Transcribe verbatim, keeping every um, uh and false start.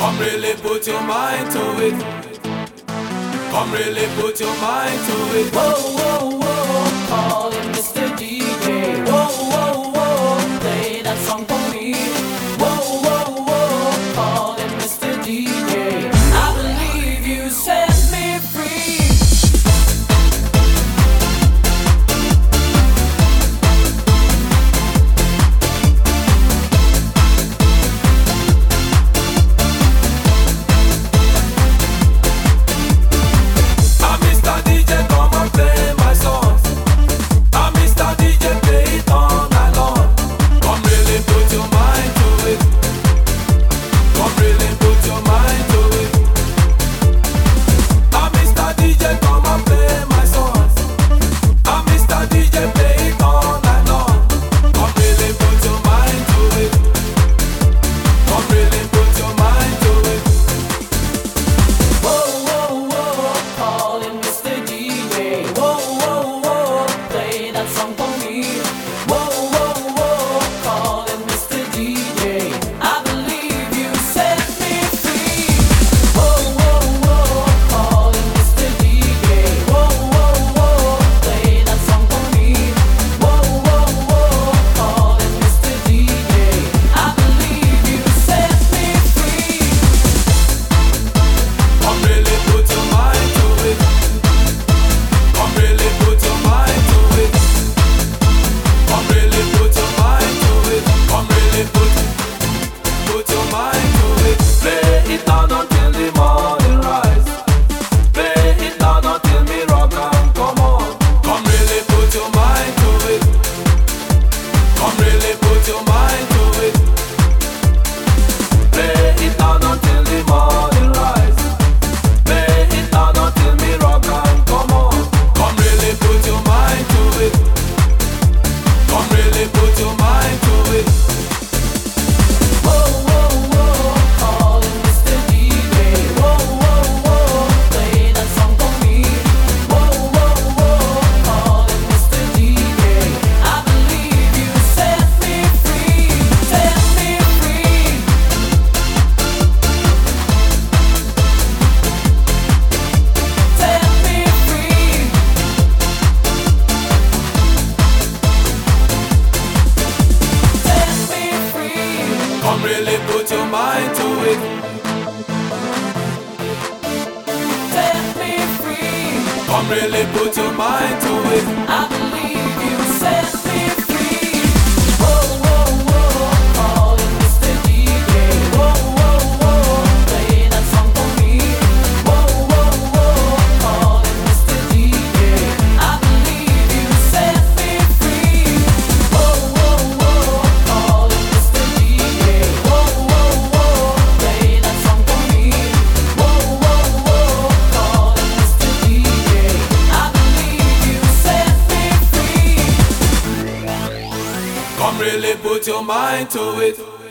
Come really put your mind to it. Come really put your mind to it. Whoa, whoa, whoa, calling mister D J. Whoa, whoa, whoa, play that song for me. Whoa, whoa, whoa, calling mister D J. I believe you set me free. Come really put your mind to it. Set me free. Come really put your mind to it. I believe you set me free. Whoa, whoa, whoa, calling mister D J. Whoa, whoa, whoa, play that song for me. Whoa, whoa, whoa, calling mister D J. I believe you set me free. Whoa, whoa, whoa, calling mister D J. Whoa, whoa, whoa, play that song for me. Whoa, whoa, whoa, calling mister D J. I believe you set me free. Come really put your mind to it.